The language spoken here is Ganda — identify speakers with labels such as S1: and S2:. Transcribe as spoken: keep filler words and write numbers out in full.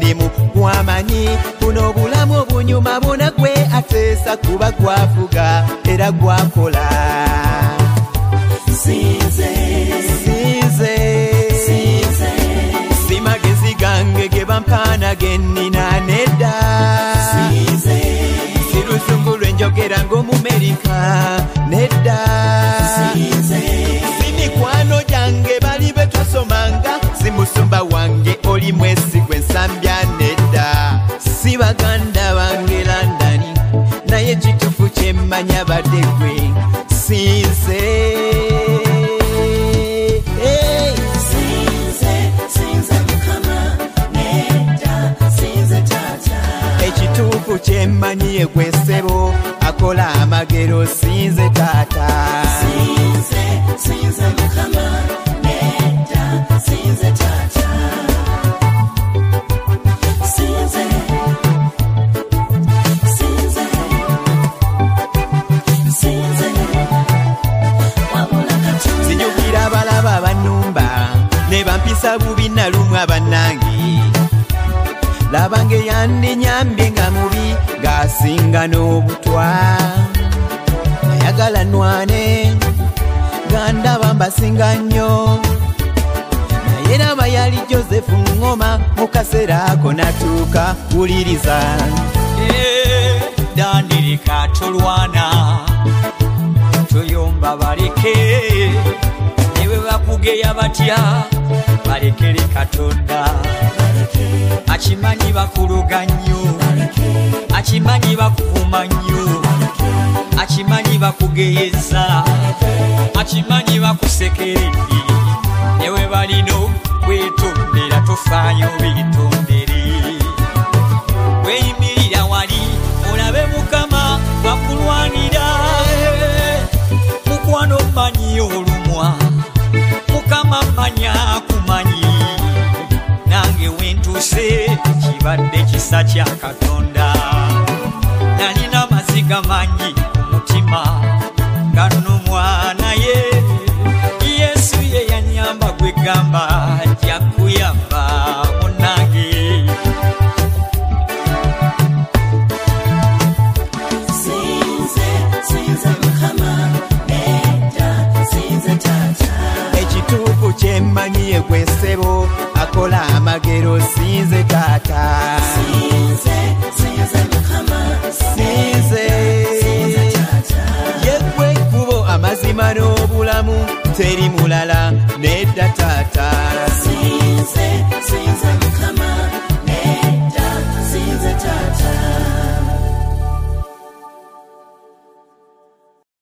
S1: emirimu gwamanyi buno obulamu obunyuma bwona gwe ateesa kuba gwafuga era gwakola
S2: sinze
S1: sinze
S2: sinze
S1: simagezi gange ge bampaana gennina nedda
S2: sinze
S1: siruzungu lwenjogera ng'omumerika nedda
S2: sinze
S1: simikwano gyange bali be twasomanga simusumba wange oli mwesigwa ensambya nedda si baganda bange Londoni naye kituufu kyemmanya badde gwe sinze hey.
S2: sinze sinze mukama nedda sinze tata
S1: ekituufu kyemmanyi ye gwe ssebo akola amagero sinze taata
S2: sinze sinze mukama nedda sinze tata sinze sinze sinze wabula katonda
S1: sinyukira abalaba abannumba ne bampisa bubi nalumwa bannange labange yandinyambye nga mubi ng'asinga n'obutwa nayagala nwane gandaba mbasinga nnyo naye raba yali Joseph Ngoma mu kaseera ako natuuka wuliriza
S3: dandirika tolwana toyomba baleke newe bakugeya batya balekere katonda akimanyi bakuluga nnyo akimanyi bakuvuma nnyo akimanyi bakugeyeza akimanyi bakusekeredde newe balino kwetondera tofaayo bitondere weyimirira wali olabe mukama bakulwanira mukwano manyi olumwa mukama manya kumanyi nange wentuse kibadde kisa kya katonda nalina maziga manyi umutima ganumwa naye Yesu ye yanyamba gwegamba jakuyamba munange
S2: sinze sinze mukama nedda sinze tata
S1: ekituufu kyemmanyi ye gwe ssebo akola amagero sinze taata
S2: sinze sinze mukama
S1: sinze
S2: sinze tata
S1: ye gwe ekkubo amazima n'obulamu teri mulala nedda taata
S2: sinze